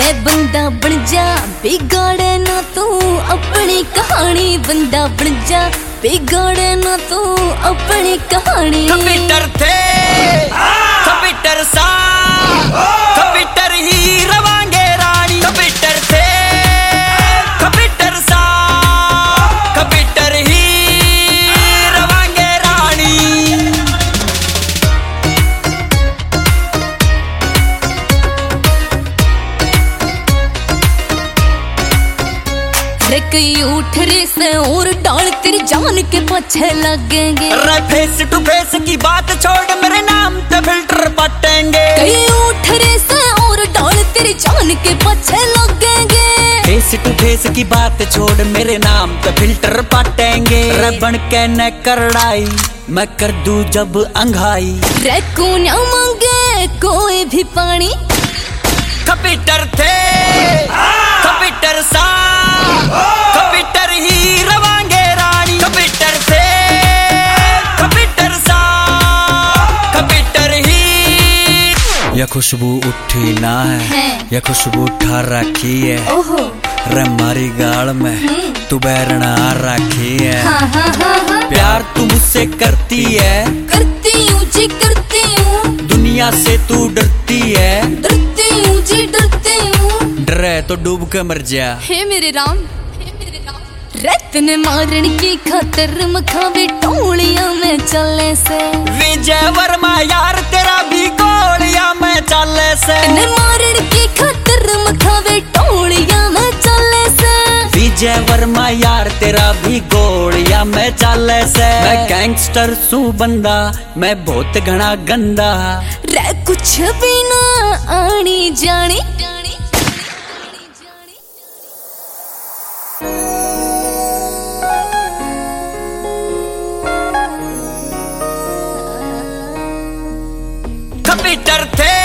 बंदा बन जा बिगाड़े ना तू अपनी कहानी, बंदा बन जा बिगाड़े ना तू अपनी कहानी। कंप्यूटर थे कंप्यूटर सा कंप्यूटर ही रवांगे रानी, कंप्यूटर थे कंप्यूटर सा कंप्यूटर ही रवांगे रानी। रे कई उठ रे से और डाल तेरी जान के पीछे लगेंगे। रे फेस टू फेस की बात छोड़ मेरे नाम पे फिल्टर पटेंगे। कई उठ रे से और डाल तेरी जान के पीछे लगेंगे। फेस टू फेस की बात छोड़ मेरे नाम पे फिल्टर पटेंगे। रे बन के न करड़ाई मैं कर दूं जब अंघाई। रे को ना मांगे कोई भी पानी। कंप्यूटर थे कंप्यूटर सा कंप्यूटर ही रवांगे रानी, कंप्यूटर थे कंप्यूटर सा कंप्यूटर ही। यह खुशबू उठी ना है यह खुशबू उठा रखी है। ओहो रे मारी गाल में तू बैरना रखी है। हाँ हाँ हाँ हाँ। प्यार तू मुझसे करती है। करती हूँ जी करती हूँ। दुनिया से तू डरती है। डरती हूँ जी डरती हूँ। डरे तो डूब के मर जा। हे मेरे राम रत ने मारन की खातर मखावे टोलियां में चले से। विजय वर्मा यार तेरा भी गोलियां में चले से। ने मारन की खातर मखावे टोलियां में चले से। विजय वर्मा यार तेरा भी गोलियां में चले से। मैं गैंगस्टर सू बंदा मैं बहुत घना गंदा। रे कुछ भी ना आनी जानी। कंप्यूटर थे